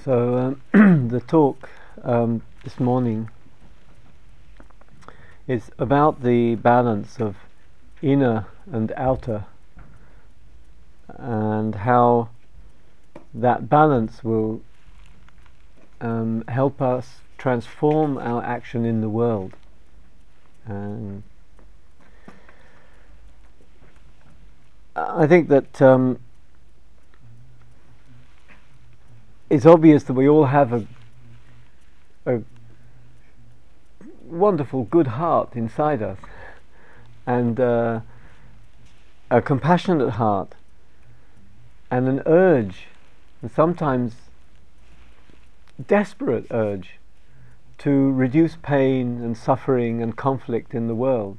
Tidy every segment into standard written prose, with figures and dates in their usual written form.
So the talk this morning is about the balance of inner and outer, and how that balance will help us transform our action in the world. And I think that it's obvious that we all have a wonderful good heart inside us, and a compassionate heart, and an urge, and sometimes desperate urge, to reduce pain and suffering and conflict in the world.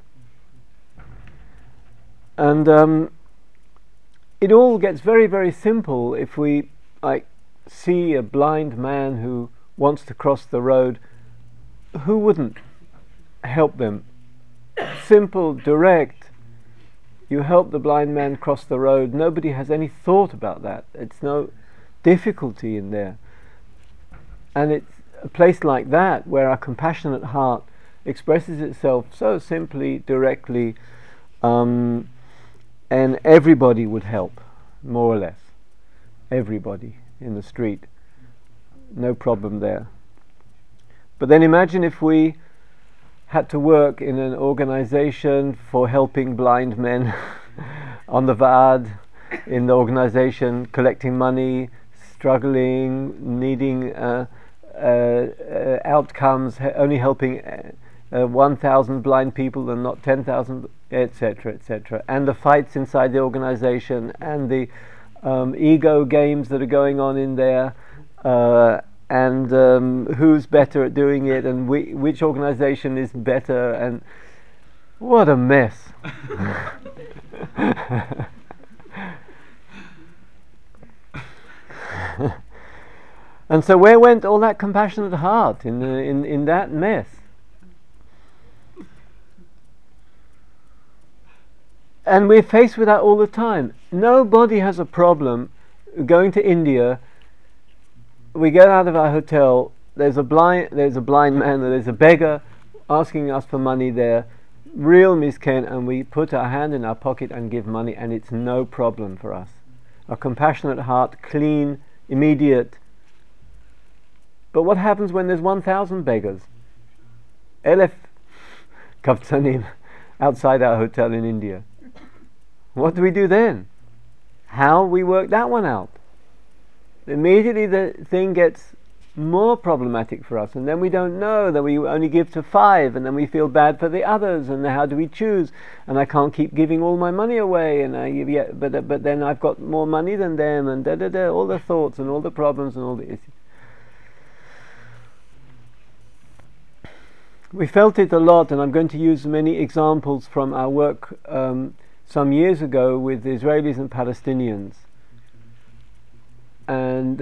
And it all gets very, very simple if we see a blind man who wants to cross the road. Who wouldn't help them? Simple, direct. You help the blind man cross the road. Nobody has any thought about that. It's no difficulty in there. And it's a place like that where our compassionate heart expresses itself so simply, directly, and everybody would help, more or less. Everybody in the street. No problem there. But then imagine if we had to work in an organization for helping blind men on the Vaad, in the organization, collecting money, struggling, needing outcomes, only helping 1,000 blind people and not 10,000, etc., etc. And the fights inside the organization, and the ego games that are going on in there, and who's better at doing it, and which organization is better, and what a mess. And so where went all that compassionate heart in that mess? And we're faced with that all the time. Nobody has a problem going to India. We get out of our hotel, there's a blind man, there's a beggar asking us for money there, real miskin, and we put our hand in our pocket and give money, and it's no problem for us. A compassionate heart, clean, immediate. But what happens when there's 1,000 beggars? Elef Kaftanim outside our hotel in India. What do we do then? How we work that one out? Immediately the thing gets more problematic for us, and then we don't know, that we only give to 5, and then we feel bad for the others, and how do we choose? And I can't keep giving all my money away, and but then I've got more money than them, and all the thoughts and all the problems and all the issues. We felt it a lot, and I'm going to use many examples from our work some years ago with Israelis and Palestinians. And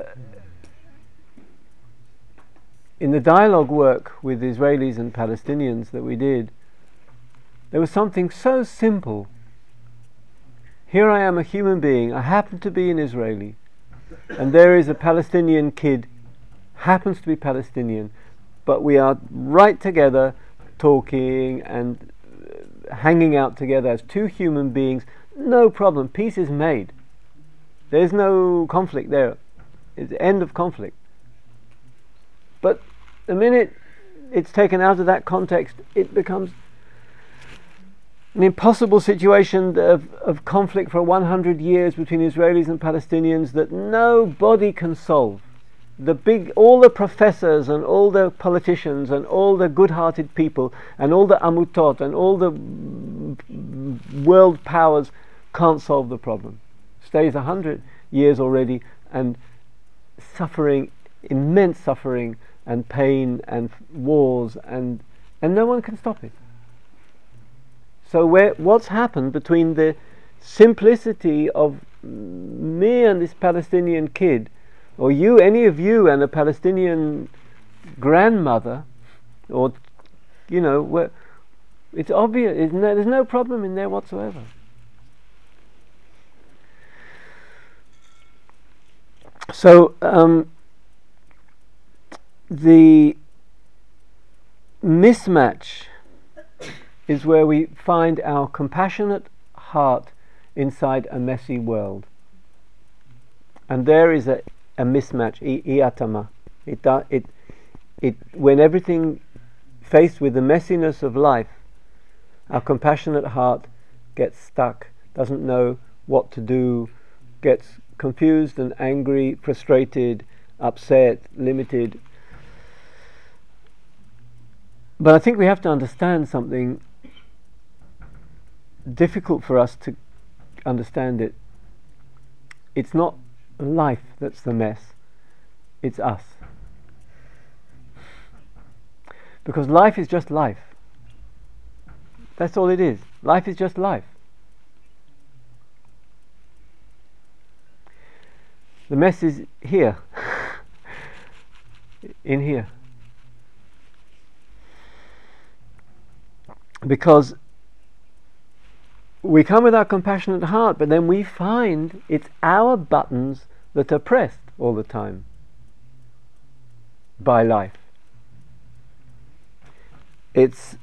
in the dialogue work with Israelis and Palestinians that we did, there was something so simple. Here I am, a human being. I happen to be an Israeli, and there is a Palestinian kid, happens to be Palestinian, but we are right together, talking and hanging out together as two human beings. No problem. Peace is made. There's no conflict there. It's the end of conflict. But the minute it's taken out of that context, it becomes an impossible situation of conflict for 100 years between Israelis and Palestinians that nobody can solve. All the professors and all the politicians and all the good-hearted people and all the amutot and all the world powers can't solve the problem. Stays 100 years already, and suffering, immense suffering and pain and wars, and no one can stop it. So what's happened between the simplicity of me and this Palestinian kid, or you, any of you, and a Palestinian grandmother, or where it's obvious, there's no problem in there whatsoever. So the mismatch is where we find our compassionate heart inside a messy world. And there is a mismatch, iatama. When everything faced with the messiness of life, our compassionate heart gets stuck, doesn't know what to do, gets confused and angry, frustrated, upset, limited. But I think we have to understand something difficult for us to understand it. It's not life that's the mess, it's us. Because life is just life. That's all it is. Life is just life. The mess is here. In here. Because we come with our compassionate heart, but then we find it's our buttons that are pressed all the time by life. It's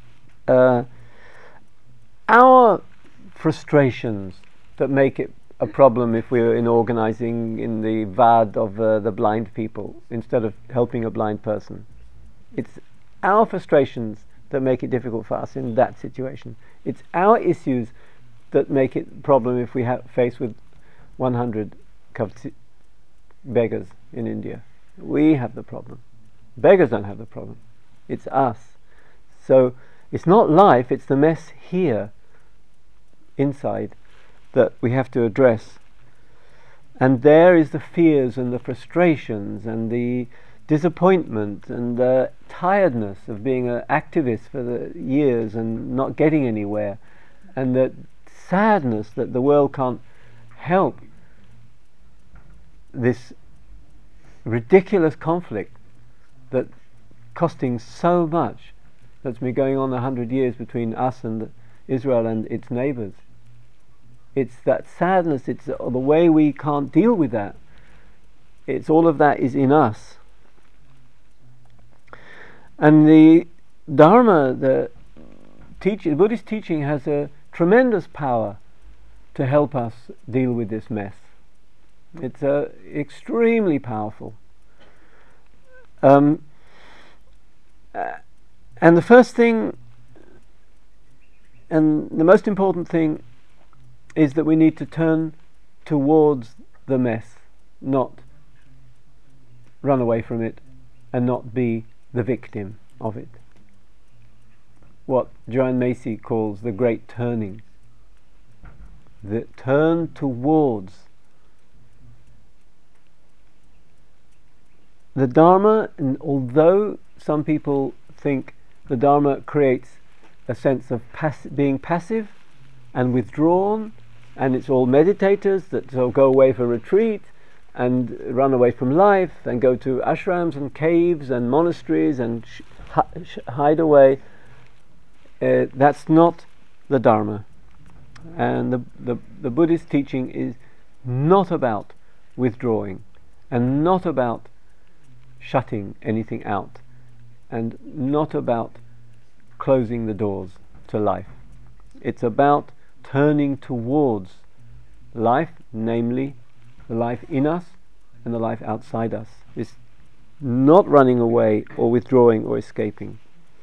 our frustrations that make it a problem if we're in organizing in the VAD of the blind people instead of helping a blind person. It's our frustrations that make it difficult for us in that situation. It's our issues that make it a problem if we face with 100 beggars in India. We have the problem. Beggars don't have the problem. It's us. So it's not life, it's the mess here inside that we have to address. And there is the fears and the frustrations and the disappointment and the tiredness of being an activist for the years and not getting anywhere, and the sadness that the world can't help this ridiculous conflict that's costing so much, that's been going on 100 years between us and Israel and its neighbors. It's that sadness, it's the way we can't deal with that. It's all of that is in us. And the Dharma, the Buddhist teaching has a tremendous power to help us deal with this mess. It's extremely powerful. And the first thing, and the most important thing, is that we need to turn towards the mess, not run away from it and not be the victim of it. What Joanne Macy calls the great turning. The turn towards. The Dharma, and although some people think the Dharma creates a sense of being passive and withdrawn, and it's all meditators that go away for retreat and run away from life and go to ashrams and caves and monasteries and hide away. That's not the Dharma. And the Buddhist teaching is not about withdrawing and not about shutting anything out and not about closing the doors to life. It's about turning towards life, namely the life in us and the life outside us. It's not running away or withdrawing or escaping.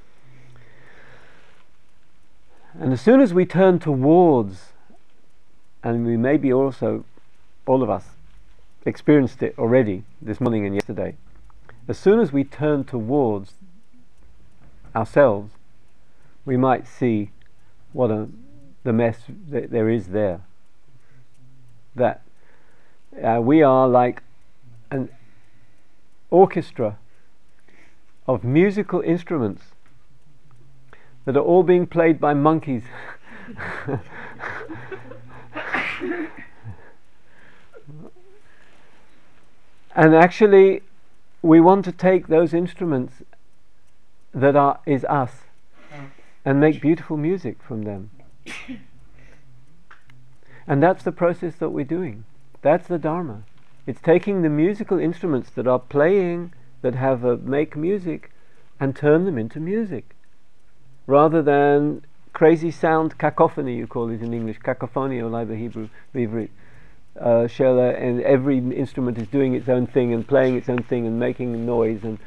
And as soon as we turn towards, and we maybe also, all of us, experienced it already this morning and yesterday, as soon as we turn towards ourselves, we might see what the mess that there is there. That we are like an orchestra of musical instruments that are all being played by monkeys. And actually we want to take those instruments that is us and make beautiful music from them. And that's the process that we're doing. That's the Dharma. It's taking the musical instruments that are playing that make music and turn them into music, rather than crazy sound cacophony, you call it in English, cacophony or like the Hebrew, Shela, and every instrument is doing its own thing and playing its own thing and making a noise. And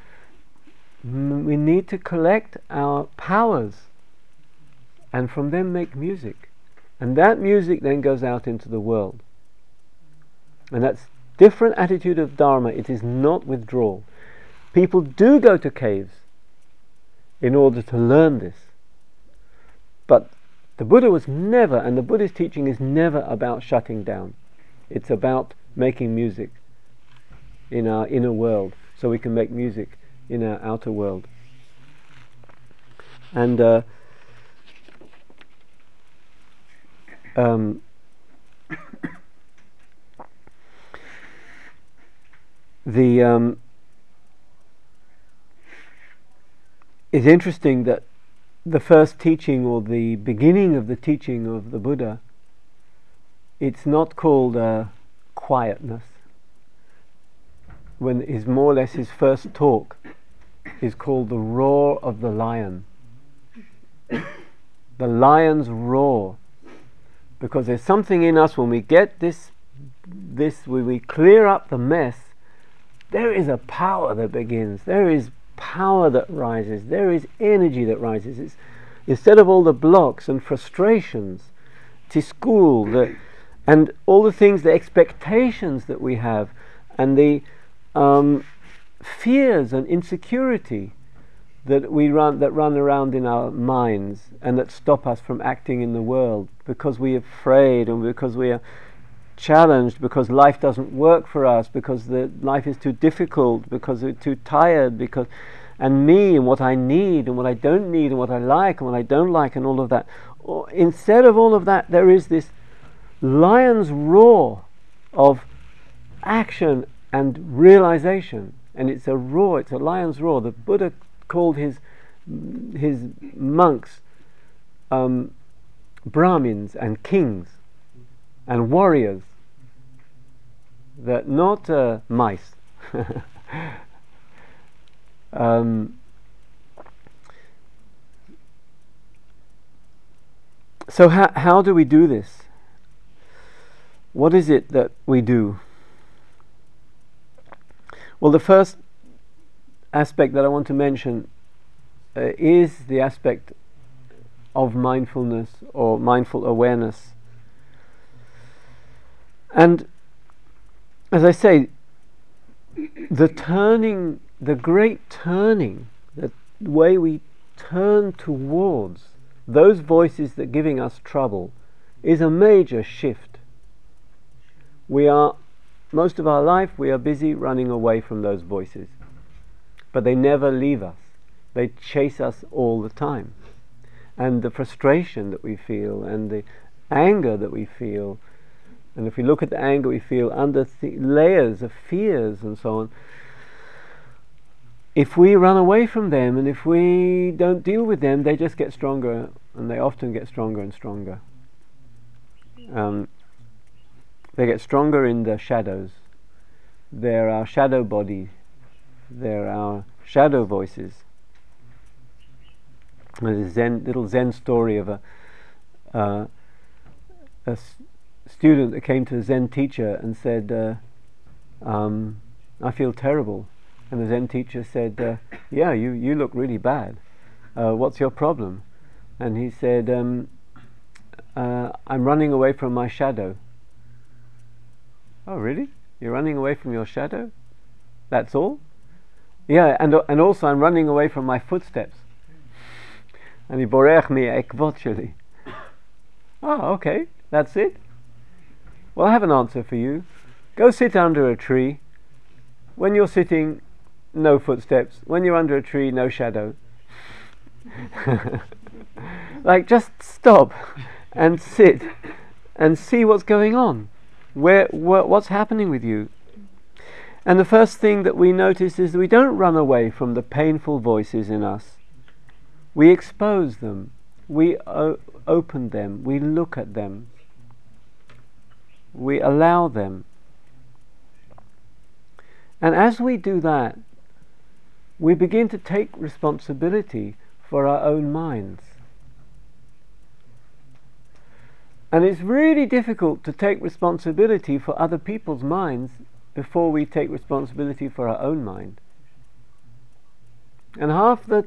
we need to collect our powers and from them make music, and that music then goes out into the world. And that's different attitude of Dharma. It is not withdrawal. People do go to caves in order to learn this, but the Buddha was never, and the Buddhist teaching is never about shutting down. It's about making music in our inner world, so we can make music in our outer world. And it's interesting that the first teaching, or the beginning of the teaching of the Buddha, it's not called quietness. When is more or less his first talk is called the roar of the lion. The lion's roar. Because there's something in us when we get this when we clear up the mess, there is a power that begins. There is power that rises. There is energy that rises. It's, instead of all the blocks and frustrations, tiskul, and all the things, the expectations that we have, and the fears and insecurity that run around in our minds and that stop us from acting in the world, because we're afraid and because we are challenged, because life doesn't work for us, because the life is too difficult, because we're too tired, and me and what I need and what I don't need and what I like and what I don't like and all of that. Instead of all of that, there is this lion's roar of action and realization, and it's a roar, it's a lion's roar. The Buddha called his monks Brahmins and kings and warriors, that not mice. So how do we do this? What is it that we do? Well, the first aspect that I want to mention is the aspect of mindfulness or mindful awareness. And as I say, the great turning, the way we turn towards those voices that are giving us trouble, is a major shift. Most of our life we are busy running away from those voices, but they never leave us. They chase us all the time. And the frustration that we feel, and the anger that we feel, and if we look at the anger we feel under layers of fears and so on, if we run away from them and if we don't deal with them, they just get stronger, and they often get stronger and stronger. They get stronger in the shadows. They're our shadow body. They're our shadow voices. There's a little Zen story of a student that came to a Zen teacher and said, I feel terrible. And the Zen teacher said, yeah, you look really bad. What's your problem? And he said, I'm running away from my shadow. Oh, really? You're running away from your shadow? That's all? Yeah, and also I'm running away from my footsteps. And he borech mi ekvot sheli. Oh, okay, that's it. Well, I have an answer for you. Go sit under a tree. When you're sitting, no footsteps. When you're under a tree, no shadow. Like, just stop and sit and see what's going on. What's happening with you? And the first thing that we notice is that we don't run away from the painful voices in us. We expose them. We open them. We look at them. We allow them. And as we do that, we begin to take responsibility for our own minds. And it's really difficult to take responsibility for other people's minds before we take responsibility for our own mind. And half the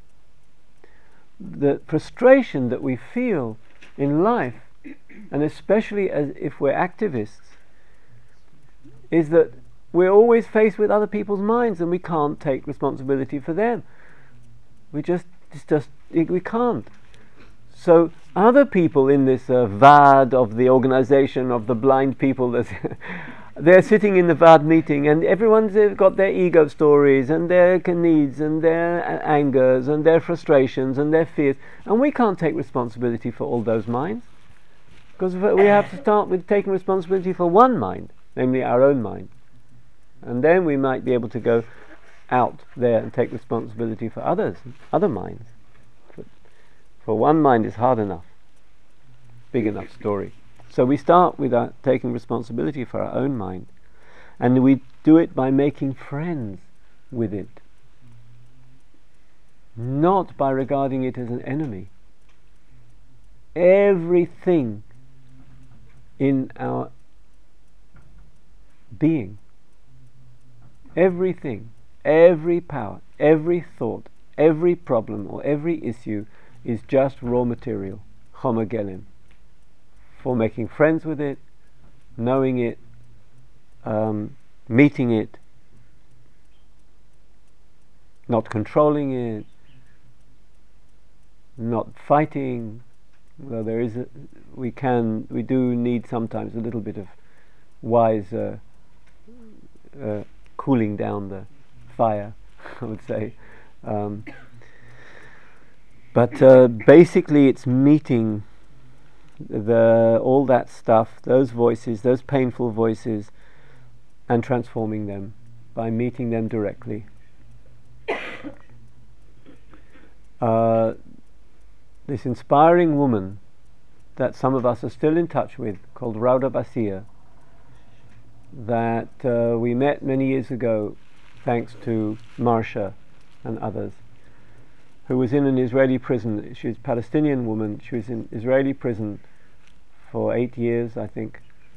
frustration that we feel in life, and especially as if we're activists, is that we're always faced with other people's minds and we can't take responsibility for them. We can't. So other people in this VAD of the organization of the blind people, they're sitting in the VAD meeting, and everyone's got their ego stories and their needs and their angers and their frustrations and their fears, and we can't take responsibility for all those minds, because we have to start with taking responsibility for one mind, namely our own mind, and then we might be able to go out there and take responsibility for other minds. For one mind is hard enough, big enough story. So we start with taking responsibility for our own mind, and we do it by making friends with it, not by regarding it as an enemy. Everything in our being, everything, every power, every thought, every problem or every issue is just raw material, chomer gelim, for making friends with it, knowing it, meeting it, not controlling it, not fighting. Though we do need sometimes a little bit of wise cooling down the fire, I would say. But basically it's meeting all that stuff, those voices, those painful voices, and transforming them by meeting them directly. This inspiring woman that some of us are still in touch with, called Rauda Basia, that we met many years ago thanks to Marsha and others, who was in an Israeli prison. She was a Palestinian woman. She was in Israeli prison for 8 years, I think,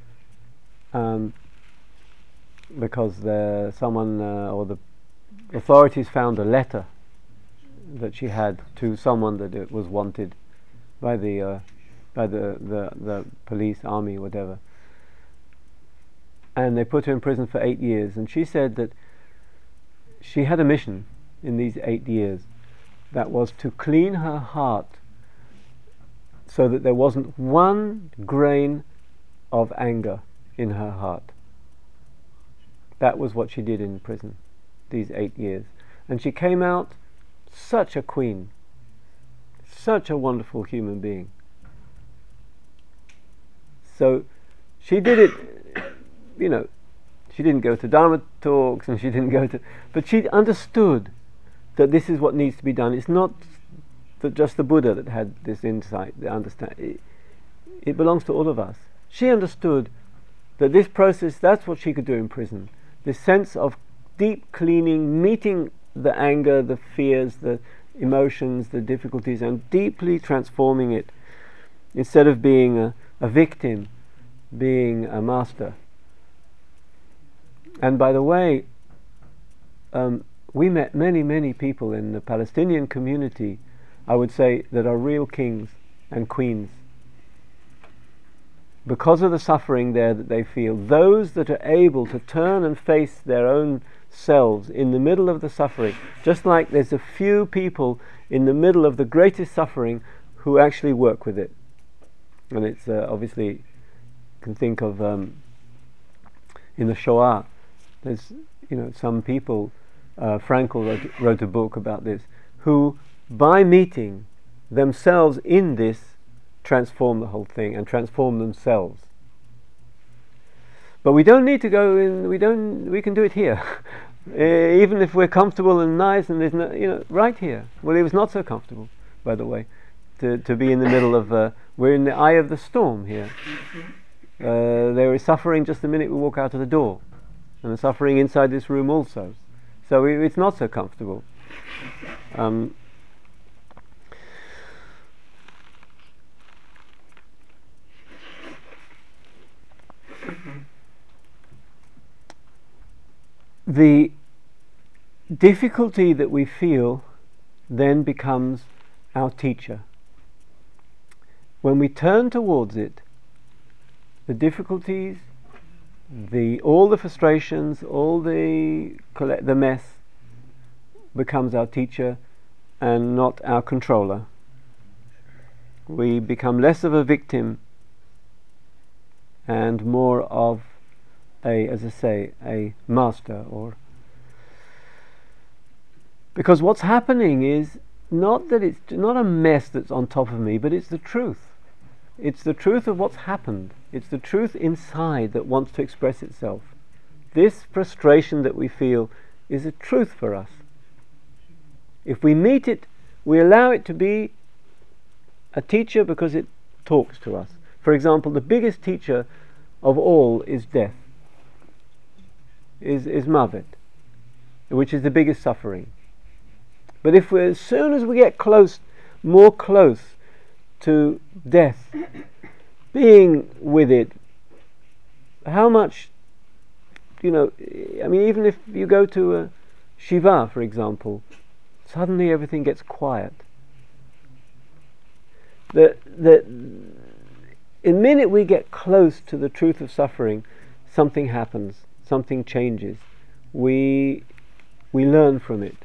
because someone or the authorities found a letter that she had to someone that it was wanted by the police, army, whatever, and they put her in prison for 8 years. And she said that she had a mission in these 8 years, that was to clean her heart so that there wasn't one grain of anger in her heart. That was what she did in prison these 8 years, and she came out such a queen, such a wonderful human being. So she did it, she didn't go to Dharma talks, and she didn't but she understood that this is what needs to be done. It's not just the Buddha that had this insight, the understand. It belongs to all of us. She understood that this process, that's what she could do in prison. This sense of deep cleaning, meeting the anger, the fears, the emotions, the difficulties, and deeply transforming it, instead of being a victim, being a master. And by the way, we met many people in the Palestinian community, I would say, that are real kings and queens. Because of the suffering there that they feel, those that are able to turn and face their own selves in the middle of the suffering, just like there's a few people in the middle of the greatest suffering who actually work with it. And it's obviously, you can think of in the Shoah, there's some people, Frankl wrote a book about this, who by meeting themselves in this transform the whole thing and transform themselves. But we don't need to go in. We can do it here, even if we're comfortable and nice, and there's no, right here. Well, it was not so comfortable, by the way, to be in the middle of. We're in the eye of the storm here. There is suffering just the minute we walk out of the door, and the suffering inside this room also. So it's not so comfortable. The difficulty that we feel then becomes our teacher. When we turn towards it, the difficulties, all the frustrations, all the mess becomes our teacher and not our controller. We become less of a victim and more of a master. Because what's happening is not that it's not a mess that's on top of me, but it's the truth. It's the truth of what's happened. It's the truth inside that wants to express itself. This frustration that we feel is a truth for us. If we meet it, we allow it to be a teacher because it talks to us. For example, the biggest teacher of all is death, is Mavet, which is the biggest suffering. But as soon as we get more close to death, being with it, how much, even if you go to a Shiva, for example, suddenly everything gets quiet. The minute we get close to the truth of suffering, something happens, something changes. We learn from it.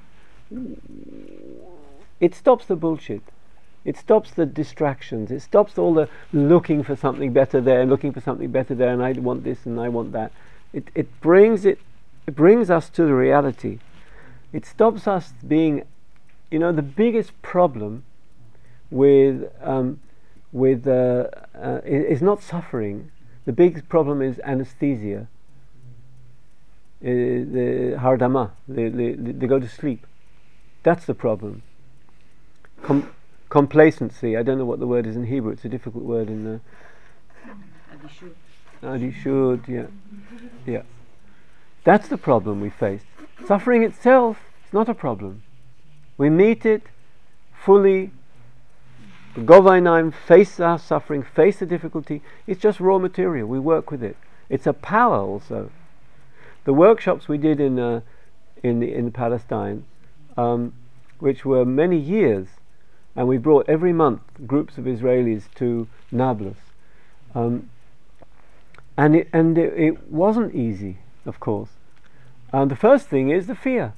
It stops the bullshit. It stops the distractions. It stops all the looking for something better there, looking for something better there, and I want this and I want that. It brings us to the reality. It stops us being, the biggest problem with is not suffering. The biggest problem is anesthesia. The hardama, they go to sleep. That's the problem. Complacency. I don't know what the word is in Hebrew. It's a difficult word in Adishud, yeah. That's the problem we face. Suffering itself is not a problem. We meet it fully. Govainaim, face our suffering, face the difficulty. It's just raw material. We work with it. It's a power also. The workshops we did in Palestine, which were many years, and we brought every month groups of Israelis to Nablus, and it wasn't easy, of course. The first thing is the fear.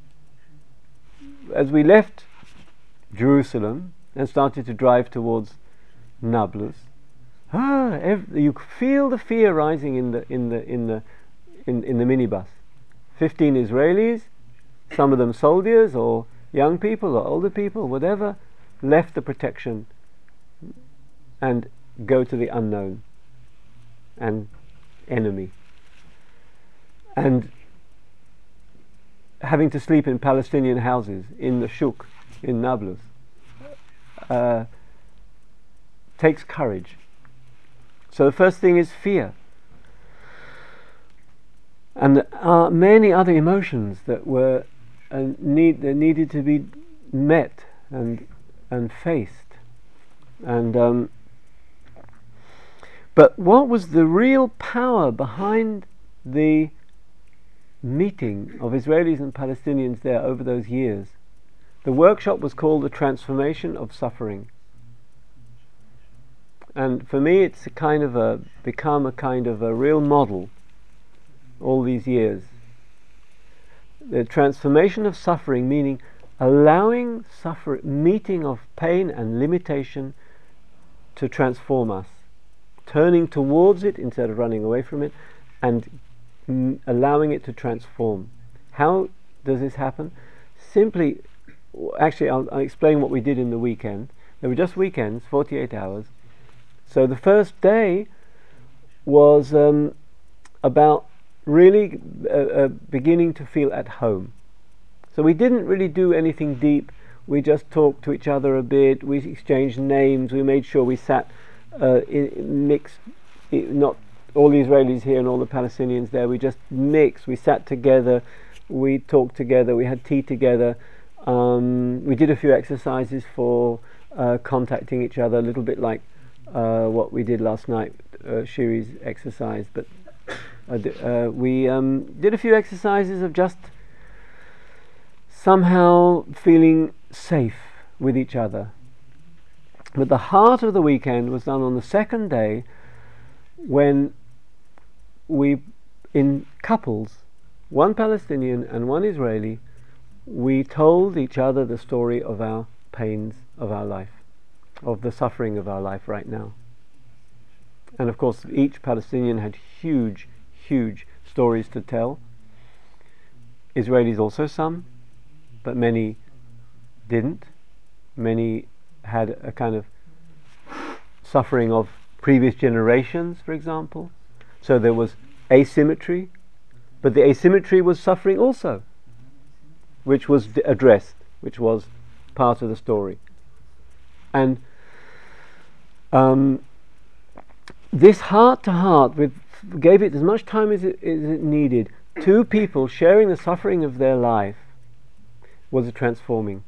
As we left Jerusalem and started to drive towards Nablus, you feel the fear rising in the minibus. 15 Israelis, some of them soldiers or young people or older people, whatever, left the protection and go to the unknown and enemy, and having to sleep in Palestinian houses in the shuk in Nablus takes courage. So the first thing is fear, and there are many other emotions that were needed to be met and faced, and but what was the real power behind the meeting of Israelis and Palestinians there over those years? The workshop was called The Transformation of Suffering, and for me it's become a kind of a real model all these years. The transformation of suffering, meaning allowing meeting of pain and limitation to transform us, turning towards it instead of running away from it, and allowing it to transform. How does this happen? Simply, actually I'll explain what we did in the weekend. They were just weekends, 48 hours. So the first day was about really beginning to feel at home. So we didn't really do anything deep. We just talked to each other a bit. We exchanged names. We made sure we sat mixed, not all the Israelis here and all the Palestinians there. We just mixed. We sat together. we talked together, we had tea together, we did a few exercises for contacting each other, a little bit like what we did last night, Shiri's exercise, but we did a few exercises of just somehow feeling safe with each other. But the heart of the weekend was done on the second day, when we, in couples, one Palestinian and one Israeli, we told each other the story of our pains of our life, of the suffering of our life right now. And of course each Palestinian had huge stories to tell. Israelis also some, but many didn't. Many had a kind of suffering of previous generations, for example. So there was asymmetry, but the asymmetry was suffering also, which was addressed, which was part of the story. And this heart to heart gave it as much time as it needed. Two people sharing the suffering of their life was transforming.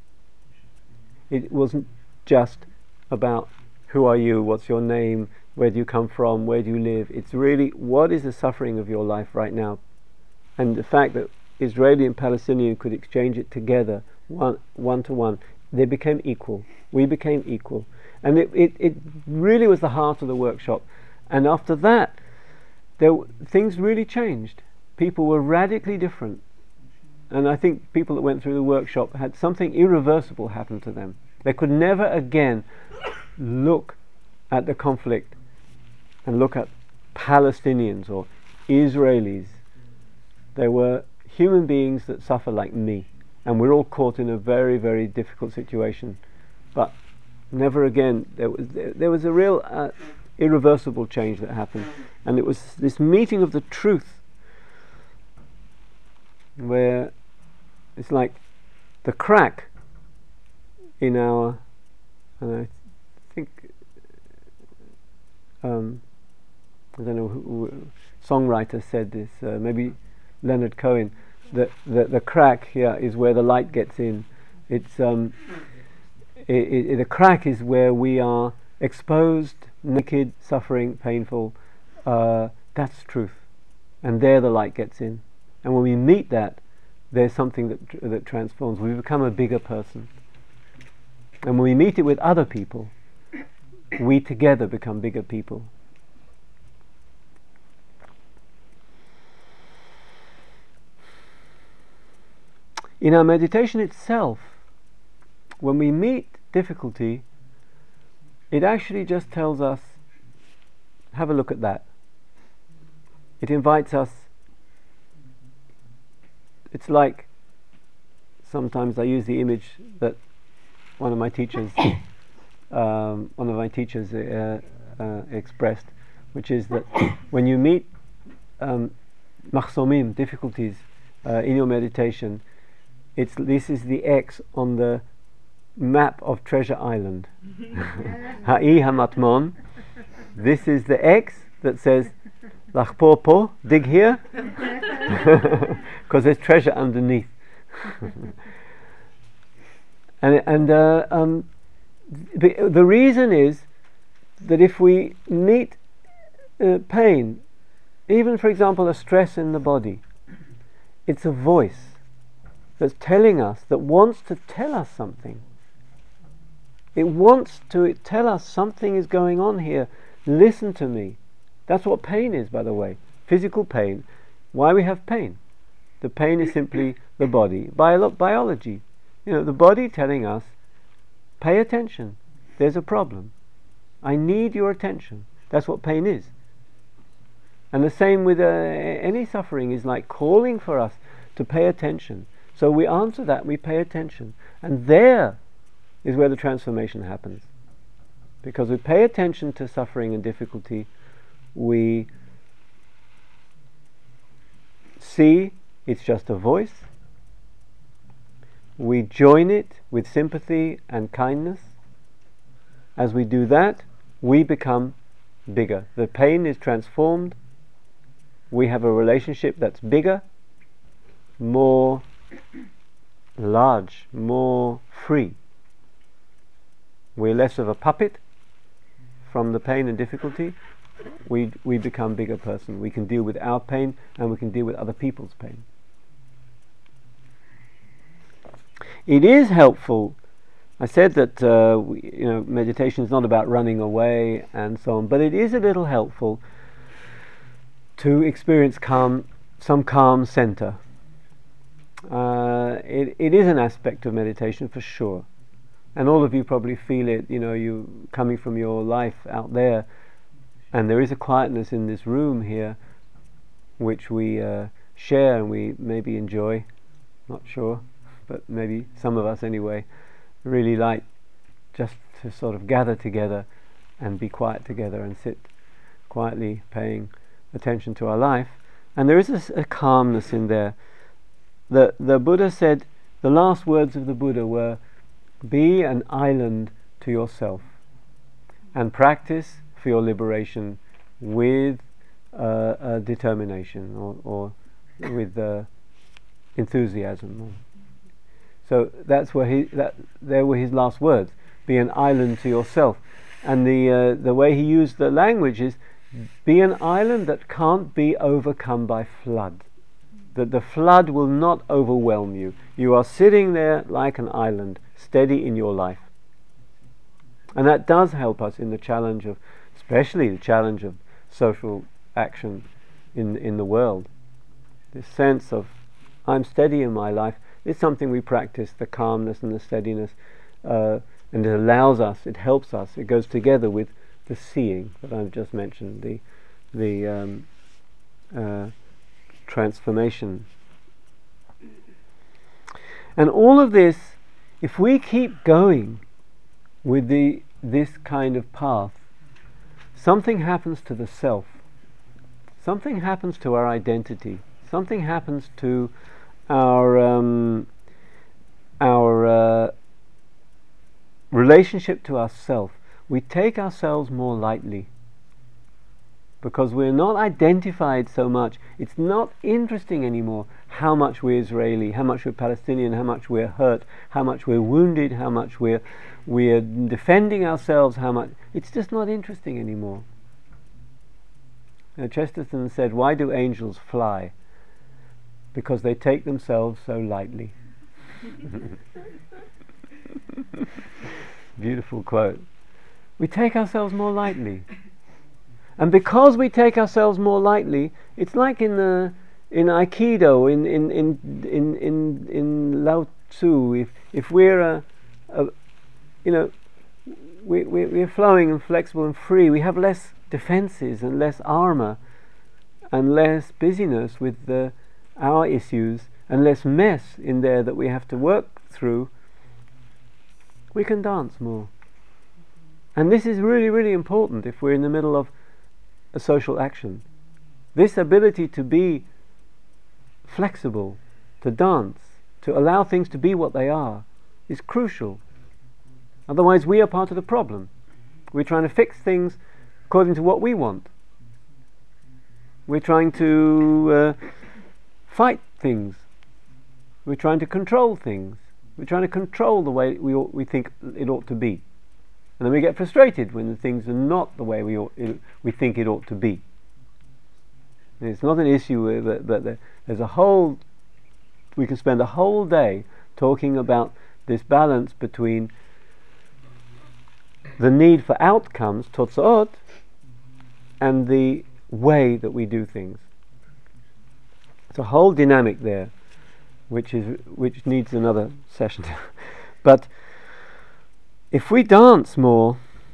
It wasn't just about who are you, what's your name, where do you come from, where do you live. It's really, what is the suffering of your life right now? And the fact that Israeli and Palestinian could exchange it together, one to one, they became equal. We became equal. And it really was the heart of the workshop. And after that, things really changed. People were radically different. And I think people that went through the workshop had something irreversible happen to them. They could never again look at the conflict and look at Palestinians or Israelis. They were human beings that suffer like me, and we're all caught in a very difficult situation. But never again. There was a real irreversible change that happened, and it was this meeting of the truth, where it's like the crack in our, and I think I don't know who songwriter said this, maybe Leonard Cohen, that the crack here is where the light gets in. It's the crack is where we are exposed, naked, suffering, painful. That's truth, and there the light gets in. And when we meet that, there's something that transforms. We become a bigger person. And when we meet it with other people, we together become bigger people. In our meditation itself, when we meet difficulty, it actually just tells us, have a look at that. It invites us. It's like, sometimes I use the image that one of my teachers expressed, which is that when you meet mahsomim, difficulties in your meditation, this is the X on the map of Treasure Island. Ha'i hamatmon. This is the X that says lachpo po, dig here, because there's treasure underneath. and the reason is that if we meet pain, even for example a stress in the body, it's a voice that's telling us, that wants to tell us something. It wants to tell us something is going on here. Listen to me. That's what pain is, by the way. Physical pain. Why we have pain? The pain is simply the body. Biology. The body telling us, pay attention. There's a problem. I need your attention. That's what pain is. And the same with any suffering is like calling for us to pay attention. So we answer that, we pay attention. And there is where the transformation happens. Because we pay attention to suffering and difficulty, we see it's just a voice. We join it with sympathy and kindness. As we do that, we become bigger. The pain is transformed. We have a relationship that's bigger, more large, more free. We're less of a puppet from the pain and difficulty. We become bigger person. We can deal with our pain and we can deal with other people's pain. It is helpful. I said that meditation is not about running away and so on, but it is a little helpful to experience some calm center. It is an aspect of meditation for sure, and all of you probably feel it. You coming from your life out there, and there is a quietness in this room here, which we share and we maybe enjoy. Not sure, but maybe some of us anyway really like just to sort of gather together and be quiet together and sit quietly paying attention to our life. And there is a calmness in there. The Buddha said, the last words of the Buddha were, be an island to yourself and practice for your liberation with determination or with enthusiasm. So that's where there were his last words. Be an island to yourself, and the way he used the language is, be an island that can't be overcome by flood. That the flood will not overwhelm you. You are sitting there like an island, steady in your life, and that does help us in the challenge of, especially the challenge of social action in the world. This sense of I'm steady in my life is something we practice, the calmness and the steadiness, and it allows us, it helps us, it goes together with the seeing that I've just mentioned, the transformation. And all of this, if we keep going with this kind of path, something happens to the self, something happens to our identity, something happens to our relationship to ourself. We take ourselves more lightly because we're not identified so much. It's not interesting anymore how much we're Israeli, how much we're Palestinian, how much we're hurt, how much we're wounded, how much we're defending ourselves, how much. It's just not interesting anymore. Chesterton said, why do angels fly? Because they take themselves so lightly. Beautiful quote. We take ourselves more lightly, and because we take ourselves more lightly, it's like in Aikido, in Lao Tzu. If we're we're flowing and flexible and free, we have less defenses and less armor, and less busyness with our issues, and less mess in there that we have to work through. We can dance more. And this is really, really important if we're in the middle of a social action. This ability to be flexible, to dance, to allow things to be what they are, is crucial. Otherwise we are part of the problem. We're trying to fix things according to what we want. We're trying to fight things. We're trying to control things. We're trying to control the way we think it ought to be. And then we get frustrated when the things are not the way we think it ought to be. And it's not an issue, but there's a whole. We can spend a whole day talking about this balance between the need for outcomes, totsaot, and the way that we do things. It's a whole dynamic there, which needs another session. But if we dance more,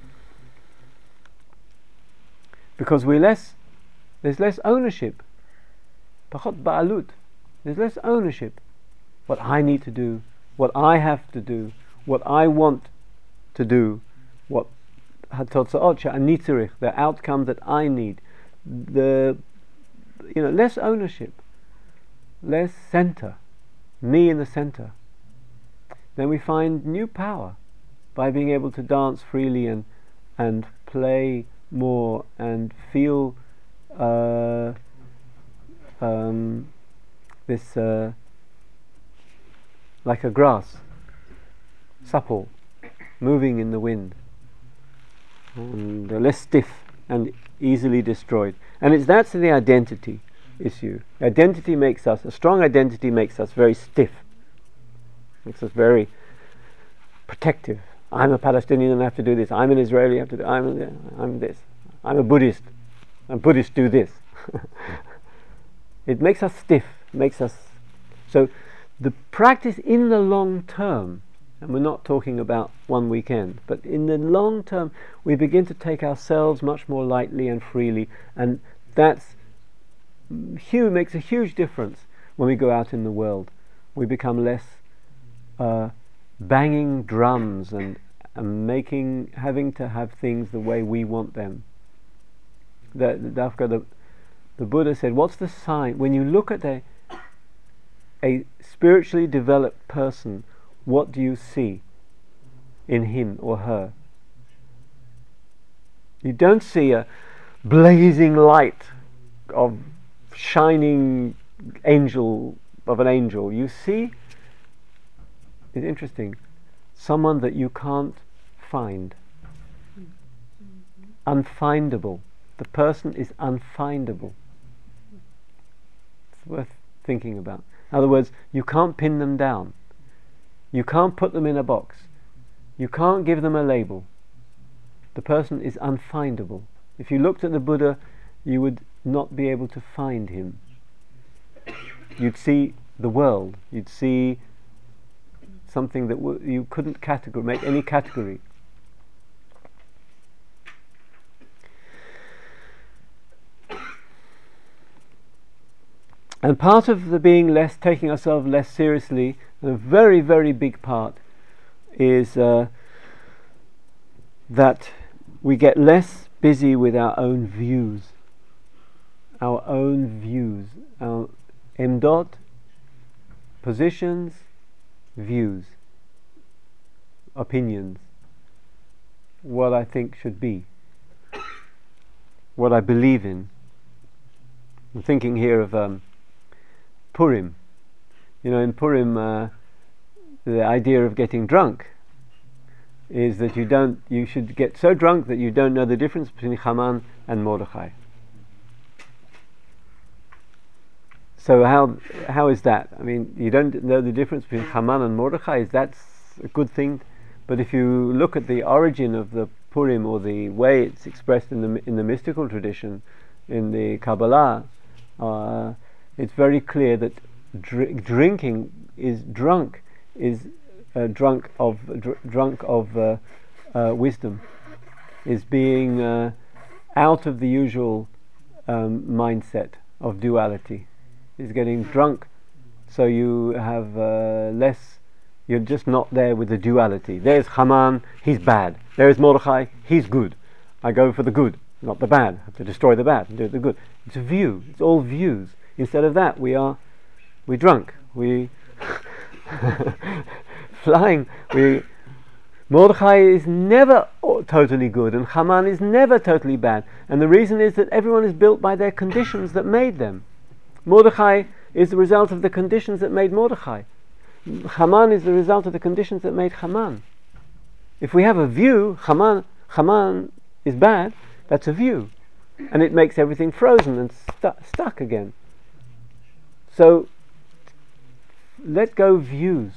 because there's less ownership. Pachot ba'alut. There's less ownership. What I need to do, what I have to do, what I want to do, what hatotzaot she'ani, the outcome that I need. Less ownership, less center, me in the center. Then we find new power by being able to dance freely and play more and feel this like a grass, supple, moving in the wind, and less stiff and easily destroyed. And that's the identity issue. Identity makes us, a strong identity makes us very stiff, makes us very protective. I'm a Palestinian, I have to do this. I'm an Israeli, I have to do. I'm this. I'm a Buddhist. I'm Buddhist. Do this. It makes us stiff. Makes us. So, the practice in the long term, and we're not talking about one weekend, but in the long term, we begin to take ourselves much more lightly and freely, and that's makes a huge difference when we go out in the world. We become less banging drums and having to have things the way we want them. The Buddha said, what's the sign when you look at a spiritually developed person? What do you see in him or her? You don't see a blazing light of shining angel of an angel. You see, it's interesting, someone that you can't find, unfindable. The person is unfindable. It's worth thinking about. In other words, you can't pin them down. You can't put them in a box. You can't give them a label. The person is unfindable. If you looked at the Buddha, you would not be able to find him. You'd see the world. You'd see something that you couldn't make any category. And part of the taking ourselves less seriously, and a very, very big part, is that we get less busy with our own views. Our emdot, positions, views, opinions, what I think should be, what I believe in. I'm thinking here of Purim. You know, in Purim, the idea of getting drunk is that you should get so drunk that you don't know the difference between Haman and Mordechai. So how is that? I mean, you don't know the difference between Haman and Mordechai. That's a good thing. But if you look at the origin of the Purim, or the way it's expressed in the mystical tradition, in the Kabbalah, it's very clear that drinking is drunk of wisdom, is being out of the usual mindset of duality. Is getting drunk, so you have less. You're just not there with the duality. There's Haman, he's bad. There's Mordechai, he's good. I go for the good, not the bad. I have to destroy the bad and do the good. It's a view. It's all views. Instead of that, we're drunk. We flying. Mordechai is never totally good, and Haman is never totally bad. And the reason is that everyone is built by their conditions that made them. Mordechai is the result of the conditions that made Mordechai. Haman is the result of the conditions that made Haman. If we have a view, Haman is bad, that's a view. And it makes everything frozen and stuck again. So, let go views.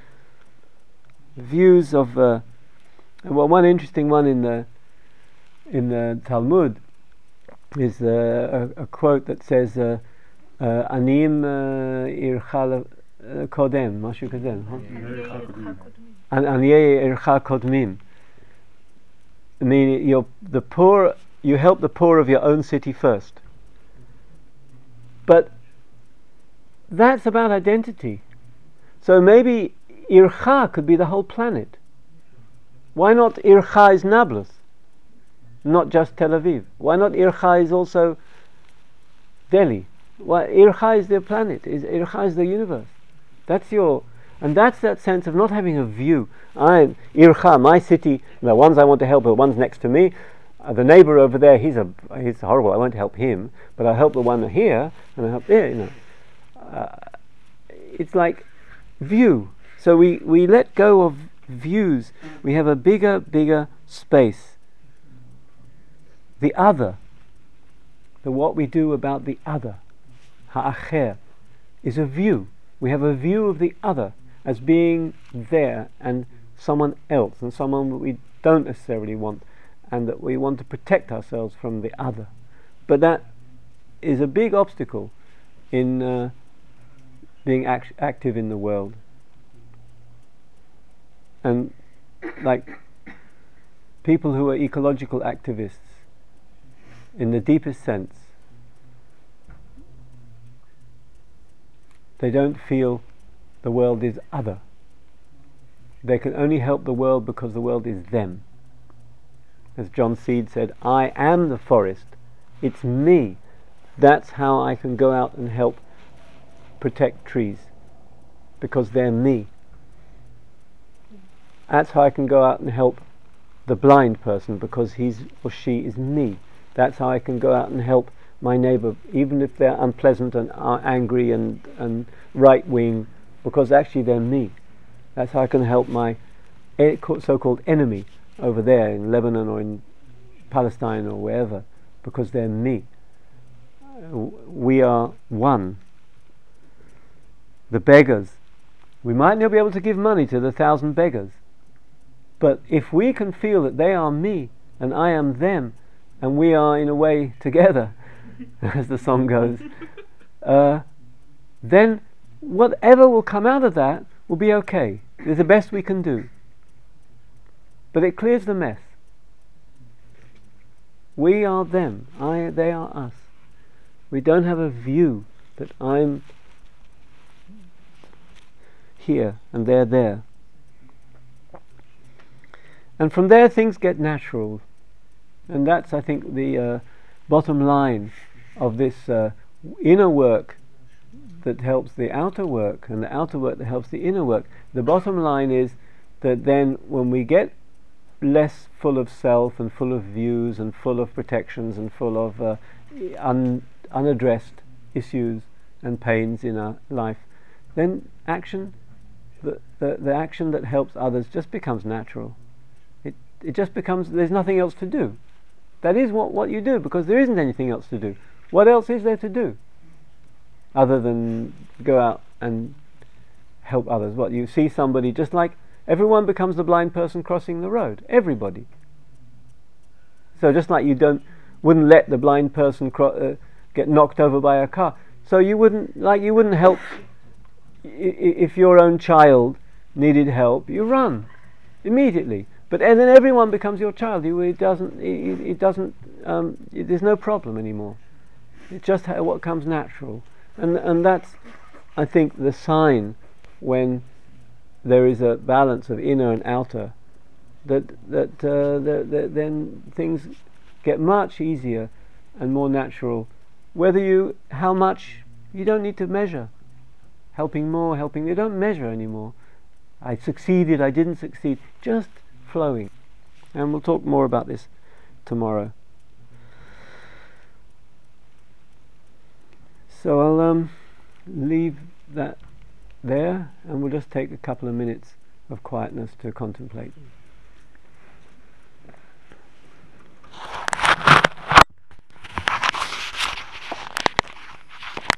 Views of... one interesting one in the Talmud is a quote that says... עניים עירך קודם, משהו כזה, נכון? עניי עירך קודמים. I mean, the poor, you help the poor of your own city first. But that's about identity. So maybe Ircha could be the whole planet. Why not Ircha is Nablus, not just Tel Aviv? Why not Ircha is also Delhi? Well, Ircha is the planet. Ircha is the universe. And that's that sense of not having a view. Ircha, my city, the ones I want to help are the ones next to me. The neighbor over there, he's horrible. I won't help him, but I'll help the one here, and I help there. It's like view. So we let go of views. We have a bigger space. The other, what we do about the other, ha'acher, is a view. We have a view of the other as being there and someone else, and someone that we don't necessarily want, and that we want to protect ourselves from the other. But that is a big obstacle in being active in the world. And like people who are ecological activists, in the deepest sense, they don't feel the world is other. They can only help the world because the world is them. As John Seed said, I am the forest, it's me. That's how I can go out and help protect trees, because they're me. That's how I can go out and help the blind person, because he or she is me. That's how I can go out and help my neighbour, even if they're unpleasant and are angry and right-wing, because actually they're me. That's how I can help my so-called enemy over there in Lebanon or in Palestine or wherever, because they're me. We are one. The beggars, we might not be able to give money to the 1,000 beggars, but if we can feel that they are me and I am them, and we are in a way together, as the song goes, then whatever will come out of that will be okay. It's the best we can do. But it clears the mess. We are them, they are us. We don't have a view that I'm here and they're there. And from there things get natural. And that's, I think, the bottom line of this inner work that helps the outer work, and the outer work that helps the inner work. The bottom line is that then when we get less full of self and full of views and full of protections and full of unaddressed issues and pains in our life, then action, the action that helps others just becomes natural. It just becomes, there's nothing else to do. That is what you do, because there isn't anything else to do. What else is there to do other than go out and help others? What, you see somebody, just like everyone becomes the blind person crossing the road, everybody. So just like you wouldn't let the blind person get knocked over by a car, so you wouldn't help if your own child needed help, you run immediately. But and then everyone becomes your child. There's no problem anymore. It's just what comes natural, and that's, I think, the sign when there is a balance of inner and outer. Then things get much easier and more natural. How much, you don't need to measure. Helping more, you don't measure anymore. I succeeded, I didn't succeed. Just flowing. And we'll talk more about this tomorrow. So I'll leave that there, and we'll just take a couple of minutes of quietness to contemplate.